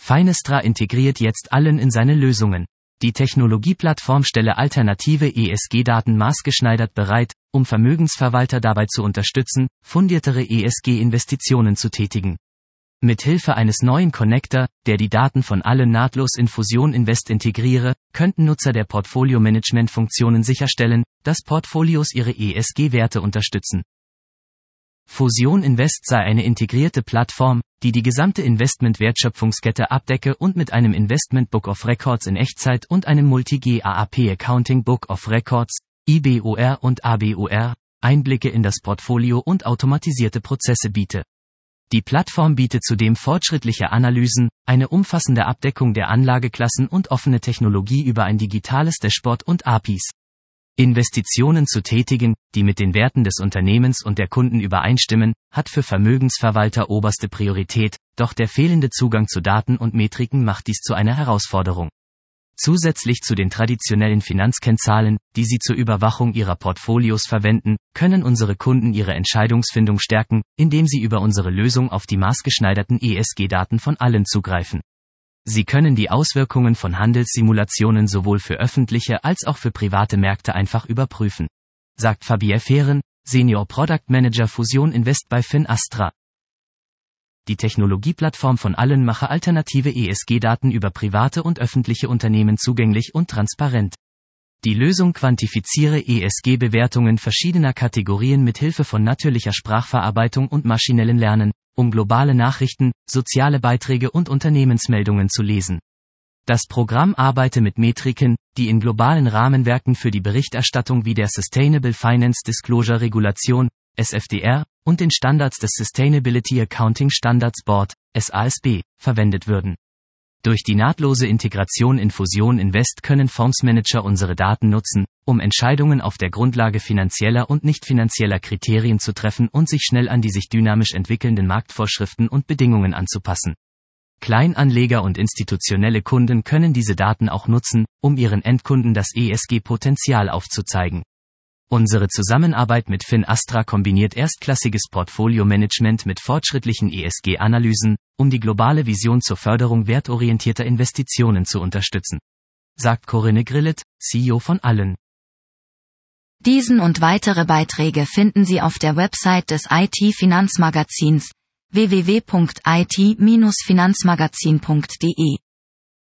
Finastra integriert jetzt Allen in seine Lösungen. Die Technologieplattform stelle alternative ESG-Daten maßgeschneidert bereit, um Vermögensverwalter dabei zu unterstützen, fundiertere ESG-Investitionen zu tätigen. Mithilfe eines neuen Connector, der die Daten von Allen nahtlos in Fusion Invest integriere, könnten Nutzer der Portfolio-Management-Funktionen sicherstellen, dass Portfolios ihre ESG-Werte unterstützen. Fusion Invest sei eine integrierte Plattform, die die gesamte Investment-Wertschöpfungskette abdecke und mit einem Investment Book of Records in Echtzeit und einem Multi-GAAP Accounting Book of Records, IBOR und ABOR, Einblicke in das Portfolio und automatisierte Prozesse biete. Die Plattform bietet zudem fortschrittliche Analysen, eine umfassende Abdeckung der Anlageklassen und offene Technologie über ein digitales Dashboard und APIs. Investitionen zu tätigen, die mit den Werten des Unternehmens und der Kunden übereinstimmen, hat für Vermögensverwalter oberste Priorität, doch der fehlende Zugang zu Daten und Metriken macht dies zu einer Herausforderung. Zusätzlich zu den traditionellen Finanzkennzahlen, die sie zur Überwachung ihrer Portfolios verwenden, können unsere Kunden ihre Entscheidungsfindung stärken, indem sie über unsere Lösung auf die maßgeschneiderten ESG-Daten von Allen zugreifen. Sie können die Auswirkungen von Handelssimulationen sowohl für öffentliche als auch für private Märkte einfach überprüfen. Sagt Fabien Fehren, Senior Product Manager Fusion Invest bei Finastra. Die Technologieplattform von Allen mache alternative ESG-Daten über private und öffentliche Unternehmen zugänglich und transparent. Die Lösung quantifiziere ESG-Bewertungen verschiedener Kategorien mit Hilfe von natürlicher Sprachverarbeitung und maschinellen Lernen, um globale Nachrichten, soziale Beiträge und Unternehmensmeldungen zu lesen. Das Programm arbeite mit Metriken, die in globalen Rahmenwerken für die Berichterstattung wie der Sustainable Finance Disclosure Regulation, SFDR, und den Standards des Sustainability Accounting Standards Board, SASB, verwendet würden. Durch die nahtlose Integration in Fusion Invest können Fondsmanager unsere Daten nutzen, um Entscheidungen auf der Grundlage finanzieller und nicht finanzieller Kriterien zu treffen und sich schnell an die sich dynamisch entwickelnden Marktvorschriften und Bedingungen anzupassen. Kleinanleger und institutionelle Kunden können diese Daten auch nutzen, um ihren Endkunden das ESG-Potenzial aufzuzeigen. Unsere Zusammenarbeit mit Finastra kombiniert erstklassiges Portfolio-Management mit fortschrittlichen ESG-Analysen, um die globale Vision zur Förderung wertorientierter Investitionen zu unterstützen. Sagt Corinne Grillet, CEO von Allen. Diesen und weitere Beiträge finden Sie auf der Website des IT-Finanzmagazins www.it-finanzmagazin.de.